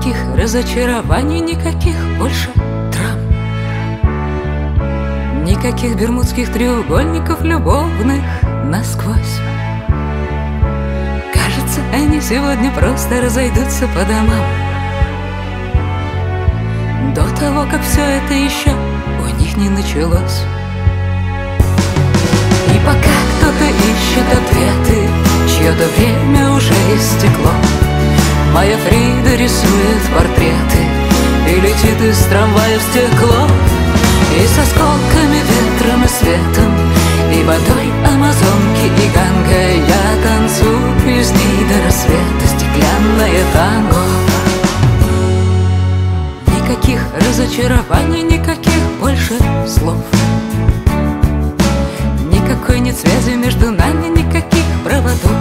Никаких разочарований, никаких больше драм. Никаких бермудских треугольников любовных насквозь. Кажется, они сегодня просто разойдутся по домам. До того, как все это еще у них не началось. И пока кто-то ищет ответы, чье-то время уже истекло, моя Фрида рисует портреты и летит из трамвая в стекло. И с осколками, ветром и светом, и водой Амазонки и Ганга я танцую с ней до рассвета стеклянное танго. Никаких разочарований, никаких больше слов. Никакой нет связи между нами, никаких проводов.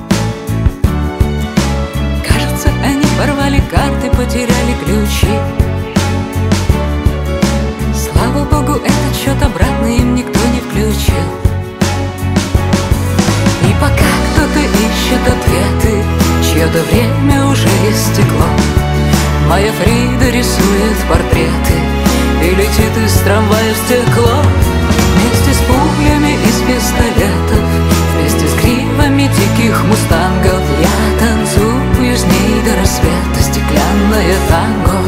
Кажется, они порвали карты, потеряли ключи. Слава богу, этот счет обратно им никто не включил. И пока кто-то ищет ответы, чье-то время уже истекло, моя Фрида рисует портреты и летит из трамвая в стекло. Вместе с пулями из пистолетов, вместе с гривами диких мустангов я танцую с ней до рассвета стеклянное танго.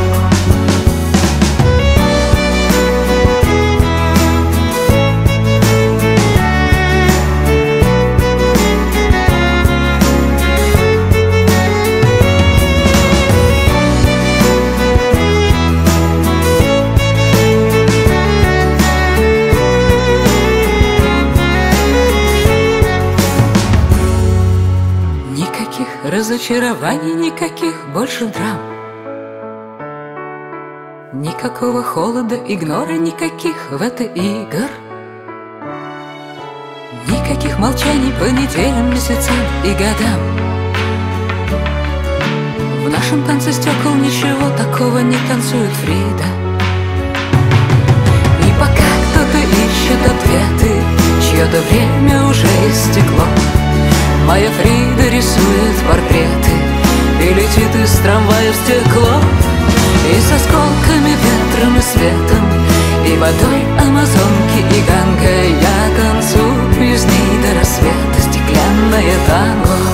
Разочарований, никаких больше драм. Никакого холода, игнора, никаких в это игр. Никаких молчаний по неделям, месяцам и годам. В нашем танце стекол ничего такого не танцует Фрида. И пока кто-то ищет ответы, чье-то время уже истекло, моя Фрида рисует портреты и летит из трамвая в стекло. И с осколками, ветром и светом, и водой Амазонки и Ганга я танцую с ней до рассвета стеклянное танго.